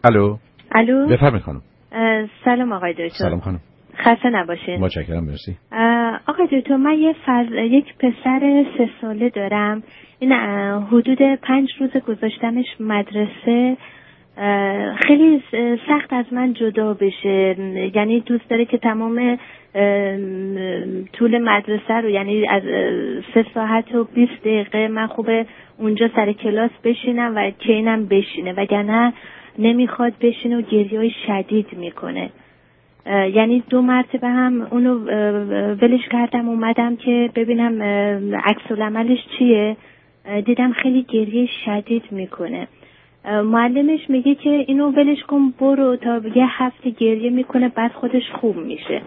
الو. الو. بفرمایید خانم. سلام آقای دکتر. سلام خانم. خسته نباشین. متشکرم، مرسی. آقای دکتر، من یک پسر 3 ساله دارم. این حدود 5 روز گذاشتمش مدرسه. خیلی سخت از من جدا بشه، یعنی دوست داره که تمام طول مدرسه رو، یعنی از 3 ساعت و 20 دقیقه من خوبه اونجا سر کلاس بشینم و که اینم بشینه، وگرنه نمیخواد بشینه و گریه‌ای شدید میکنه. یعنی 2 مرتبه هم اونو ولش کردم، اومدم که ببینم عکس العملش چیه، دیدم خیلی گریه شدید میکنه. معلمش میگه که اینو ولش کن، برو تا 1 هفته گریه میکنه بعد خودش خوب میشه.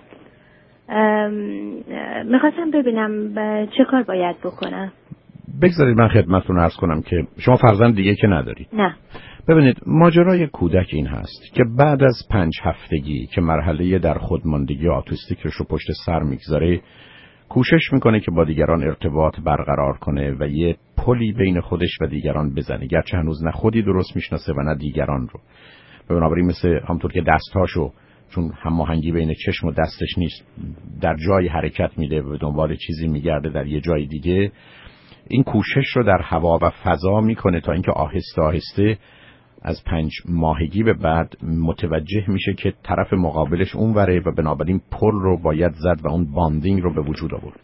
میخواستم ببینم چه کار باید بکنم. بگذارید من خدمتتون عرض کنم که شما فرزند دیگه که ندارید. نه. ببینید، ماجرای کودک این هست که بعد از 5 هفتگی که مرحله در خودماندگی آتیستیک رو پشت سر میگذاره، کوشش میکنه که با دیگران ارتباط برقرار کنه و یه پلی بین خودش و دیگران بزنه، گرچه هنوز نه خودی درست میشناسه و نه دیگران رو. بنابراین مثل همونطور که دستاشو، چون هماهنگی بین چشم و دستش نیست، در جای حرکت میده و به دنبال چیزی میگرده در یه جای دیگه، این کوشش رو در هوا و فضا میکنه تا اینکه آهسته آهسته از 5 ماهگی به بعد متوجه میشه که طرف مقابلش اونوره و بنابراین پل رو باید زد و اون باندینگ رو به وجود آورد.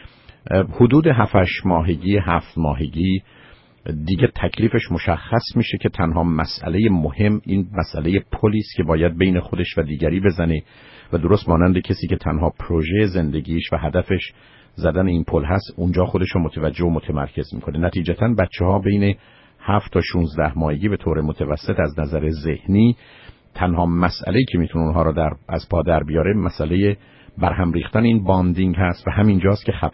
حدود 7-8 ماهگی 7 ماهگی دیگه تکلیفش مشخص میشه که تنها مسئله مهم این مسئله پلیس که باید بین خودش و دیگری بزنه و درست مانند کسی که تنها پروژه زندگیش و هدفش زدن این پل هست، اونجا خودش رو متوجه و متمرکز میکنه. نتیجتاً بچه‌ها بین 7 تا 16 ماهگی به طور متوسط از نظر ذهنی تنها مسئله‌ای که میتونه اونها رو از پا در بیاره مسئله برهم ریختن این باندینگ هست و همینجاست که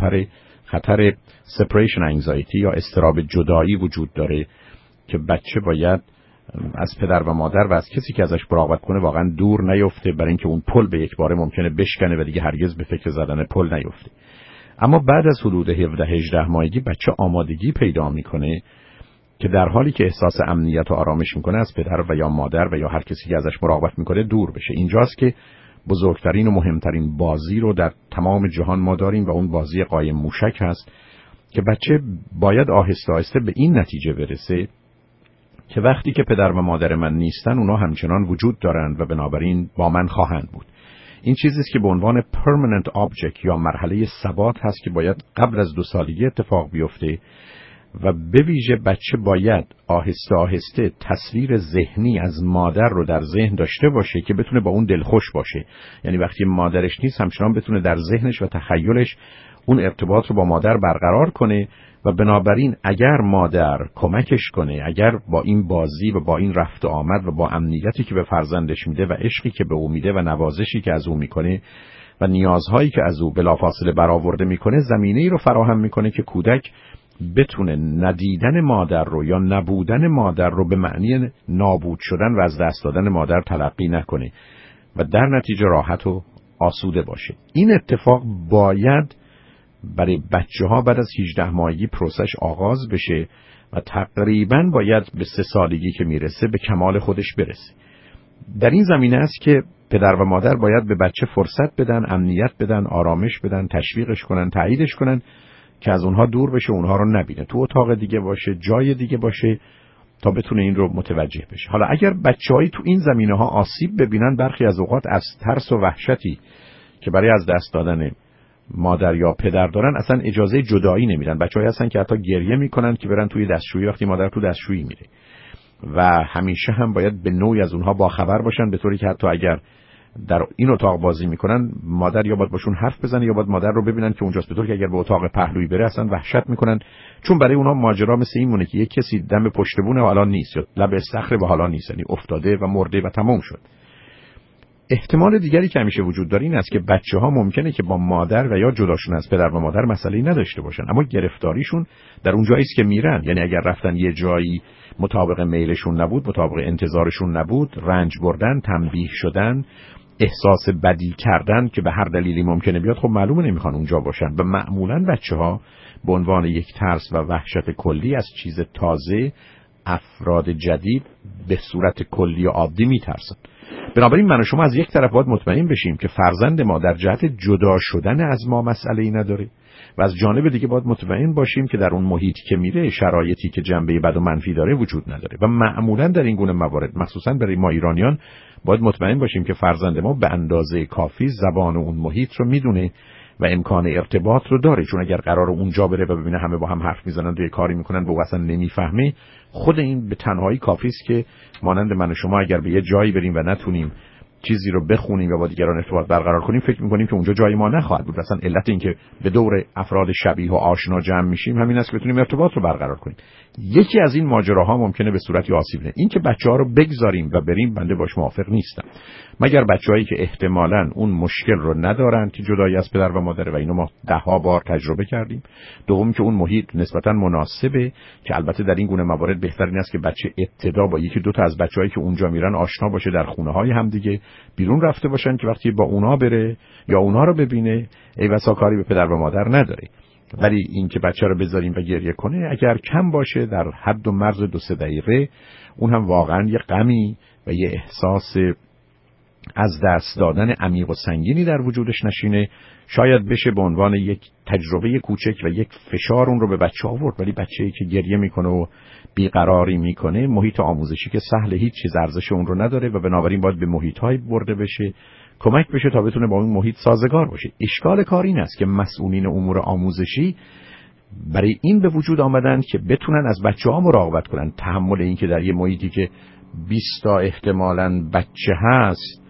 خطر separation anxiety یا اضطراب جدایی وجود داره که بچه باید از پدر و مادر و از کسی که ازش مراقبت کنه واقعا دور نیفته، برای اینکه اون پل به یک باره ممکنه بشکنه و دیگه هرگز به فکر زدن پل نیفته. اما بعد از حدود 17-18 ماهگی بچه آمادگی پیدا میکنه که در حالی که احساس امنیت و آرامش میکنه از پدر و یا مادر و یا هر کسی که ازش مراقبت میکنه دور بشه. اینجاست که بزرگترین و مهمترین بازی رو در تمام جهان ما داریم و اون بازی قایم موشک هست که بچه باید آهسته آهسته به این نتیجه برسه که وقتی که پدر و مادر من نیستن اونا همچنان وجود دارند و بنابراین با من خواهند بود. این چیزی است که به عنوان permanent object یا مرحله ثبات هست که باید قبل از 2 سالگی اتفاق بیفته و به ویژه بچه باید آهسته آهسته تصویر ذهنی از مادر رو در ذهن داشته باشه که بتونه با اون دلخوش باشه. یعنی وقتی مادرش نیست همچنان بتونه در ذهنش و تخیلش اون ارتباط رو با مادر برقرار کنه و بنابراین اگر مادر کمکش کنه، اگر با این بازی و با این رفت و آمد و با امنیتی که به فرزندش میده و عشقی که به او میده و نوازشی که از او میکنه و نیازهایی که از او بلافاصله برآورده میکنه، زمینه‌ای رو فراهم میکنه که کودک بتونه ندیدن مادر رو یا نبودن مادر رو به معنی نابود شدن و از دست دادن مادر تلقی نکنه و در نتیجه راحت و آسوده باشه. این اتفاق باید برای بچه‌ها بعد از 18 ماهگی پروسش آغاز بشه و تقریباً باید به 3 سالگی که میرسه به کمال خودش برسه. در این زمینه است که پدر و مادر باید به بچه فرصت بدن، امنیت بدن، آرامش بدن، تشویقش کنن، تاییدش کنن که از اونها دور بشه، اونها رو نبینه، تو اتاق دیگه باشه، جای دیگه باشه تا بتونه این رو متوجه بشه. حالا اگر بچه‌هایی تو این زمینه‌ها آسیب ببینن، برخی از اوقات از ترس و وحشتی که برای از دست دادن مادر یا پدر دارن اصلا اجازه جدایی نمیدن. بچه‌هایی هستن که حتی گریه میکنن که برن توی دستشویی وقتی مادر تو دستشویی میره و همیشه هم باید به نوعی از اونها باخبر باشن، به طوری که حتی اگر در این اتاق بازی میکنن مادر یا باید باشون حرف بزنه یا باید مادر رو ببینن که اونجاست، به طوری که اگر به اتاق پهلویی بره اصلا وحشت میکنن، چون برای اونها ماجرا مثل این مونه که یک کسی دم پشت بونه و حالا نیست یا لب استخر و حالا نیست، یعنی افتاده و مرده و تمام شد. احتمال دیگری که همیشه وجود داره این است که بچه‌ها ممکنه که با مادر و یا جداشون از پدر و مادر مسئله‌ای نداشته باشن، اما گرفتاریشون در اون جایی است که میرن. یعنی اگر رفتن یه جایی مطابق میلشون نبود، مطابق انتظارشون نبود، رنج بردن، تنبیه شدن، احساس بدی کردن که به هر دلیلی ممکنه بیاد، خب معلومه نمیخوان اونجا باشن. و معمولاً بچه‌ها به عنوان یک ترس و وحشت کلی از چیز تازه افراد جدید به صورت کلی و عادی میترسن. بنابراین من و شما از یک طرف باید مطمئن بشیم که فرزند ما در جهت جدا شدن از ما مسئله‌ای نداره و از جانب دیگه باید مطمئن باشیم که در اون محیطی که میره شرایطی که جنبه بد و منفی داره وجود نداره. و معمولا در این گونه موارد مخصوصا برای ما ایرانیان باید مطمئن باشیم که فرزند ما به اندازه کافی زبان اون محیط رو میدونه و امکان ارتباط رو داره، چون اگر قرار اونجا بره و ببینه همه با هم حرف میزنن و یه کاری میکنن و اصلا نمیفهمه، خود این به تنهایی کافی است که مانند من و شما اگر به یه جایی بریم و نتونیم چیزی رو بخونیم و با دیگران ارتباط برقرار کنیم، فکر میکنیم که اونجا جای ما نخواهد بود. اصلا علت این که به دور افراد شبیه و آشنا جمع میشیم همین است که بتونیم ارتباط رو برقرار کنیم. یکی از این ماجراها ممکنه به صورتی آسیب نه. این که بچه‌ها رو بگذاریم و بریم، بنده باش موافق نیستم، مگر بچه‌هایی که احتمالاً اون مشکل رو ندارن که جدایی از پدر و مادر و اینو ما ده‌ها بار تجربه کردیم. دوم که اون محیط نسبتاً مناسبه، که البته در این گونه موارد بهترین است که بچه ابتدا با یکی دو تا از بچه‌هایی که اونجا میرن آشنا باشه، در خونه‌های همدیگه بیرون رفته باشن که وقتی با اونا بره یا اونا رو ببینه ای بسا کاری به پدر و مادر نداره. ولی این که بچه رو بذاریم و گریه کنه اگر کم باشه در حد و مرز 2-3 دقیقه، اون هم واقعا یه غمی و یه احساس از دست دادن عمیق و سنگینی در وجودش نشینه، شاید بشه به عنوان یک تجربه کوچک و یک فشار اون رو به بچه آورد. ولی بچه‌ای که گریه میکنه و بیقراری میکنه، محیط آموزشی که سهل هیچ چیز ارزش اون رو نداره و بنابراین باید به محیط‌های برده بشه، کمک بشه تا بتونه با اون محیط سازگار باشه. اشکال کار این است که مسئولین امور آموزشی برای این به وجود آمدن که بتونن از بچه‌ها مراقبت کنن. تحمل این که در یه محیطی که 20 تا احتمالاً بچه هست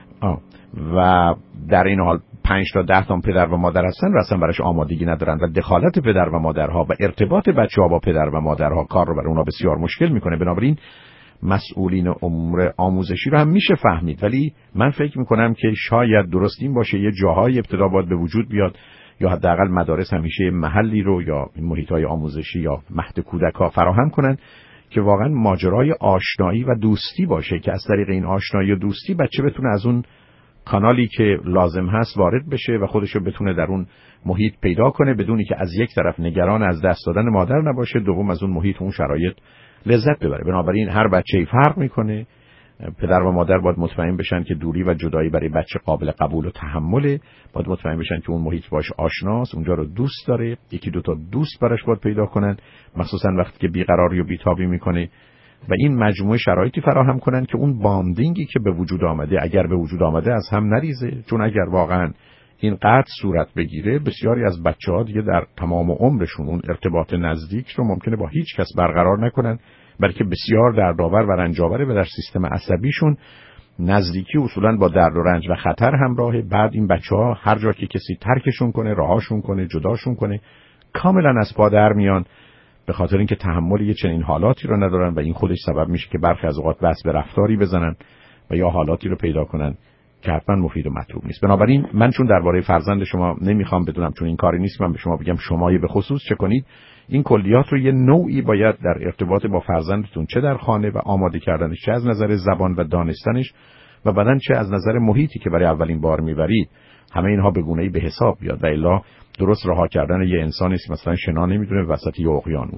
و در این حال 5 تا 10 تا پدر و مادر هستن و اصلا براش آمادگی ندارن و دخالت پدر و مادرها و ارتباط بچه‌ها با پدر و مادرها کار رو برای اونا بسیار مشکل میکنه. بنابراین مسئولین امور آموزشی رو هم میشه فهمید، ولی من فکر میکنم که شاید درست این باشه یه جاهای ابتدا باید به وجود بیاد، یا حداقل مدارس همیشه محلی رو یا محیط‌های آموزشی یا مهد کودک‌ها فراهم کنن که واقعا ماجرای آشنایی و دوستی باشه، که از طریق این آشنایی و دوستی بچه بتونه از اون کانالی که لازم هست وارد بشه و خودشو بتونه در اون محیط پیدا کنه بدونی که از یک طرف نگران از دست دادن مادر نباشه، دوم از اون محیط اون شرایط لذت ببره. بنابراین هر بچه‌ای فرق میکنه. پدر و مادر باید مطمئن بشن که دوری و جدایی برای بچه قابل قبول و تحمله، باید مطمئن بشن که اون محیط باش آشناست، اونجا رو دوست داره، یکی دو تا دوست براش باید پیدا کنن، مخصوصا وقتی که بیقراری و بیتابی میکنه، و این مجموعه شرایطی فراهم کنن که اون باندینگی که به وجود آمده، اگر به وجود آمده، از هم نریزه. چون اگر واقعا این قطع صورت بگیره، بسیاری از بچه‌ها دیگه در تمام عمرشون اون ارتباط نزدیک رو ممکنه با هیچ کس برقرار نکنن، بلکه بسیار دردآور و رنج‌آوره و در سیستم عصبیشون نزدیکی اصولاً با درد و رنج و خطر همراهه. بعد این بچه‌ها هر جا که کسی ترکشون کنه، رهاشون کنه، جداشون کنه، کاملاً از پا در میان، به خاطر اینکه تحمل یه چنین حالاتی رو ندارن و این خودش سبب میشه که برخی از اوقات بس به رفتاری بزنن و یا حالاتی رو پیدا کنن که حتما مفید و مطلوب نیست. بنابراین من چون درباره فرزند شما نمیخوام بدونم، چون این کاری نیست من به شما بگم شمایی به خصوص چه کنید، این کلیات رو یه نوعی باید در ارتباط با فرزندتون، چه در خانه و آماده کردنش، چه از نظر زبان و دانستنش و بعدن چه از نظر محیطی که برای اولین بار میبرید، همه اینها به گونه‌ای به حساب بیاد. و الا درست رها کردن یه انسانی است مثلا شنا نمیدونه وسط یه اقیانوس،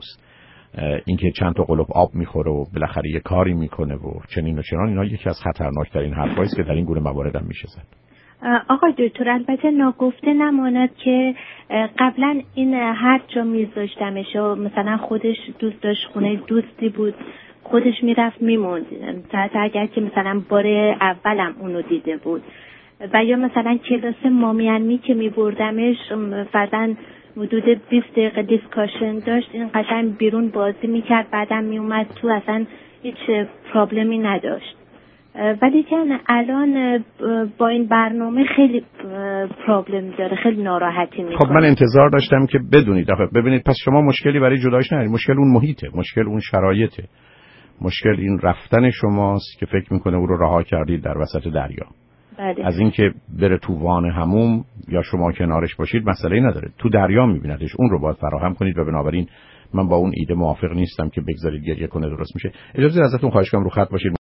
اینکه چند تا قلوب آب میخوره و بالاخره یه کاری میکنه و چنین و چنان، اینا یکی از خطرناکترین حرفایی است که در این گونه موارد هم میشه زد. آقای دکتر، البته ناگفته نماند که قبلا این هر جا میذاشتمش و مثلا خودش دوست داشت، خونه دوستی بود، خودش میرفت میموند، اگر که مثلا بار اولم اونو دیده بود، و یا مثلا کلاس مامیانمی که میبردمش فرضاً حدود 20 دقیقه دیسکاشن داشت، این قشنگ بیرون بازی میکرد، بعدم میومد تو، اصلا هیچ پرابلمی نداشت. ولی که الان با این برنامه خیلی پرابلم داره، خیلی ناراحتی میکنه. خب من انتظار داشتم که بدونید، ببینید پس شما مشکلی برای جدایش ندارید، مشکل اون محیطه، مشکل اون شرایطه، مشکل این رفتن شماست که فکر میکنه او رو رها کردید در وسط دریا. بله. از اینکه بره تو وان حموم یا شما کنارش باشید مسئله‌ای نداره، تو دریا میبیندش، اون رو باید فراهم کنید و بنابراین من با اون ایده موافق نیستم که بگذارید گریه کنه درست میشه. اجازه ازتون خواهش کنم رو خط باشید.